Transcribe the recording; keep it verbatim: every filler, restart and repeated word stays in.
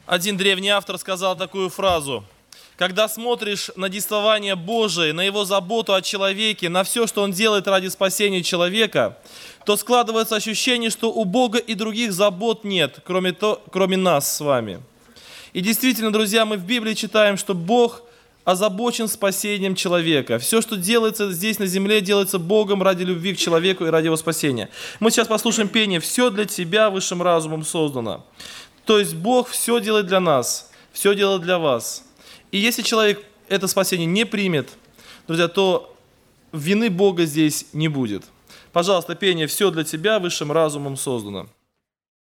Один древний автор сказал такую фразу: когда смотришь на действование Божие, на Его заботу о человеке, на все, что Он делает ради спасения человека, то складывается ощущение, что у Бога и других забот нет, кроме, то, кроме нас с вами. И действительно, друзья, мы в Библии читаем, что Бог озабочен спасением человека. Все, что делается здесь на земле, делается Богом ради любви к человеку и ради его спасения. Мы сейчас послушаем пение «Все для тебя высшим разумом создано». То есть Бог все делает для нас, все делает для вас. И если человек это спасение не примет, друзья, то вины Бога здесь не будет. Пожалуйста, пение «Все для тебя высшим разумом создано».